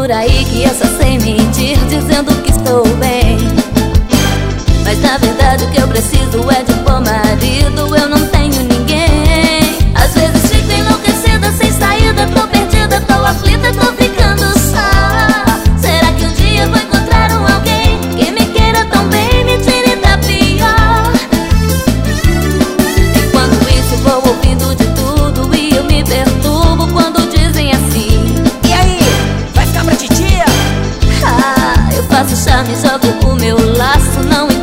por aí que eu só sei mentir, dizendo que estou bem. Mas na verdade o que eu preciso é de um bom marido. Eu não tenho ninguém. Às vezes fico enlouquecida, sem saída, tô perdida, tô aflita, tô ficando só. Será que um dia eu vou encontrar alguém que me queira tão bem, me tire da pior? Enquanto isso vou ouvindo de tudo e eu me perturbo quando dizem assim: e aí, vai ficar pra titia? Ah, eu faço charme, jogo o meu laço, não